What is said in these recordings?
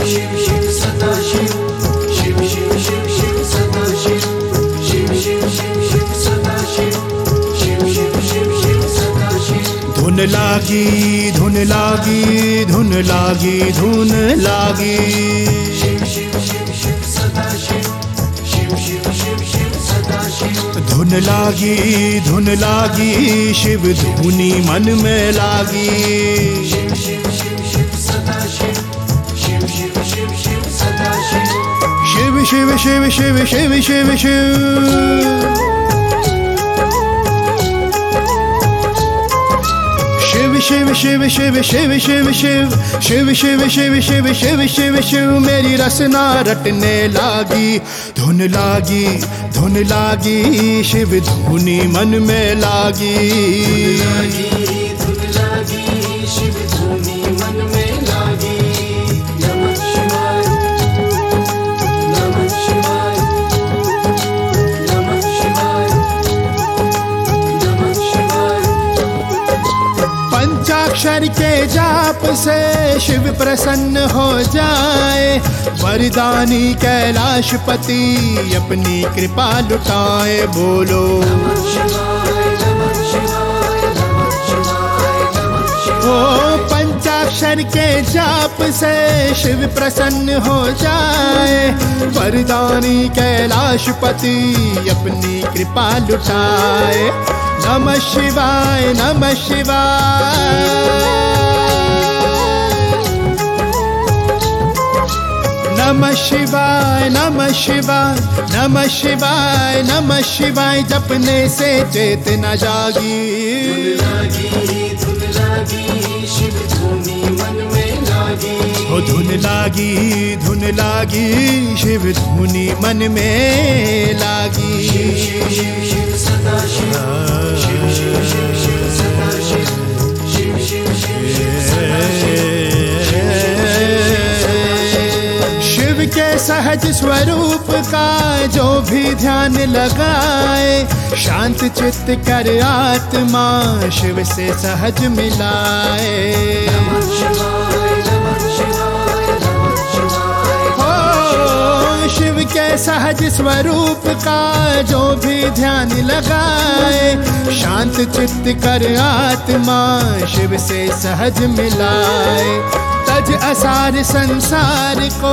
शिव शिव सदा शिव, शिव शिव शिव शिव सदा शिव, शिव शिव शिव शिव सदा शिव, शिव शिव शिव शिव सदा शिव। धुन लागी धुन लागी धुन लागी धुन लागी, शिव शिव शिव शिव सदा शिव, शिव शिव शिव शिव सदा शिव। धुन लागी शिव धुनी मन में लागी। शिव शिव शिव शिव सदा शिव, शिव शिव शिव शिव सदा शिव। शिव शिव शिव शिव शिव शिव शिव, शिव शिव शिव शिव शिव शिव शिव, शिव शिव शिव शिव शिव शिव शिव। मेरी रसना रटने लागी, धुन लागी शिव धुनी मन में लागी। धुन लागी शिव धुनी मन में लागी। नमः शिवाय, नमः शिवाय, नमः शिवाय, नमः शिवाय। पंचाक्षर के जाप से शिव प्रसन्न हो जाए, वरदानी कैलाशपति अपनी कृपा लुटाए। बोलो नमः शिवाय, नमः शिवाय, नमः शिवाय, नमः शिवाय। ओ पंचाक्षर के जाप से शिव प्रसन्न हो जाए, वरदानी कैलाशपति अपनी कृपा लुटाए। नमः शिवाय, नमः शिवाय, नमः शिवाय, नमः शिवाय, नमः शिवाय, नमः शिवाय। जपने से चेतना जागी। धुन लागी शिव धुनी मन में लागी। ओ धुन लागी शिव धुनी मन में लागी। शिव शिव शिव शिव सदा शिव, शिव शिव शिव शिव सदा शिव, शिव शिव शिव शिव सदा शिव, शिव शिव शिव सदा शिव। शिव के सहज स्वरूप का जो भी ध्यान लगाए, शांत चित्त कर आत्मा शिव से सहज मिलाए। नमः शिवाय, नमः शिवाय, नमः शिवाय। हो शिव के सहज स्वरूप का जो भी ध्यान लगाए, शांत चित्त कर आत्मा शिव से सहज मिलाए। तज असार संसार को,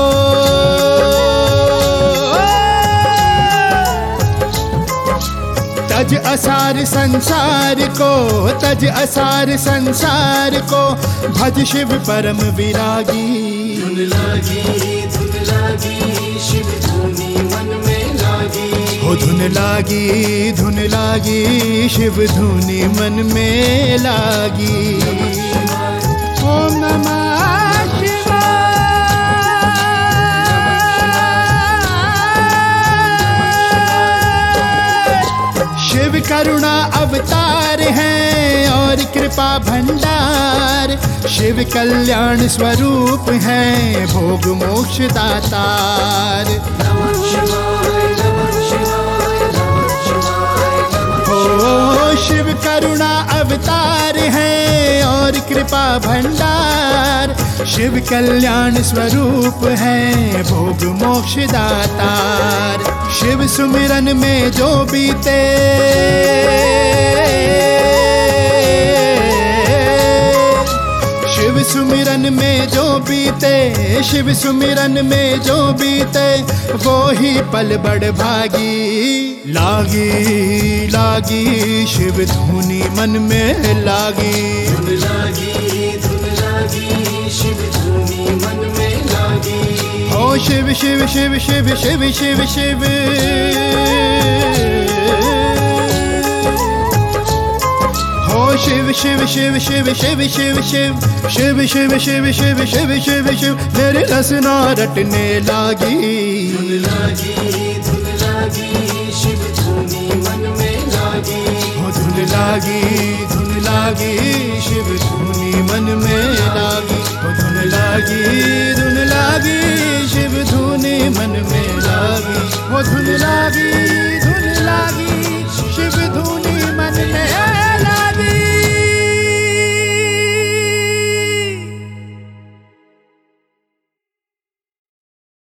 तज असार संसार को, तज असार संसार को। भज शिव परम विरागी। धुन लागी शिव धुनी मन में लागी। हो धुन लागी शिव धुनी मन में लागी। ओम नमः शिव करुणा अवतार हैं और कृपा भंडार, शिव कल्याण स्वरूप हैं भोग मोक्ष दातार। नमः शिवाय, नमः शिवाय, नमः शिवाय, नमः ओ शिव करुणा अवतार हैं और कृपा भंडार, शिव कल्याण स्वरूप हैं भोग मोक्ष दातार। शिव सुमिरन में जो बीते, शिव सुमिरन में जो बीते, शिव सुमिरन में जो बीते, वो ही पल बड़ भागी। लागी शिव धुनी मन में लागी। धुन लागी शिव धुनी मन में लागी। हो शिव शिव शिव शिव शिव शिव शिव, हो शिव शिव शिव शिव शिव शिव शिव, शिव शिव शिव शिव शिव शिव शिव। मेरे रसना रटने लागी। धुन लागी शिव धुनी मन में लागी। हो धुन लागी शिव धुनी मन में लागी। हो धुन लागी शिव धुनी मन में लागी। हो धुन लागी शिव धुनी